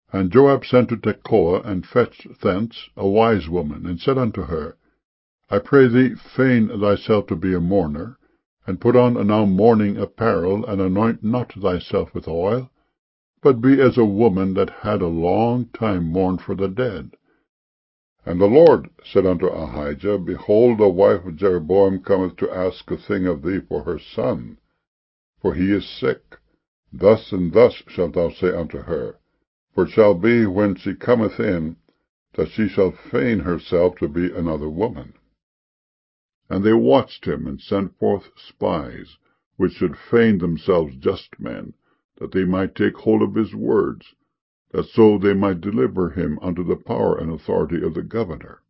And Joab sent to Tekoa, and fetched thence a wise woman, and said unto her, I pray thee, feign thyself to be a mourner, and put on now mourning apparel, and anoint not thyself with oil, but be as a woman that had a long time mourned for the dead. And the Lord said unto Ahijah, Behold, the wife of Jeroboam cometh to ask a thing of thee for her son, for he is sick. Thus and thus shalt thou say unto her, for it shall be, when she cometh in, that she shall feign herself to be another woman. And they watched him, and sent forth spies, which should feign themselves just men, that they might take hold of his words, that so they might deliver him unto the power and authority of the governor.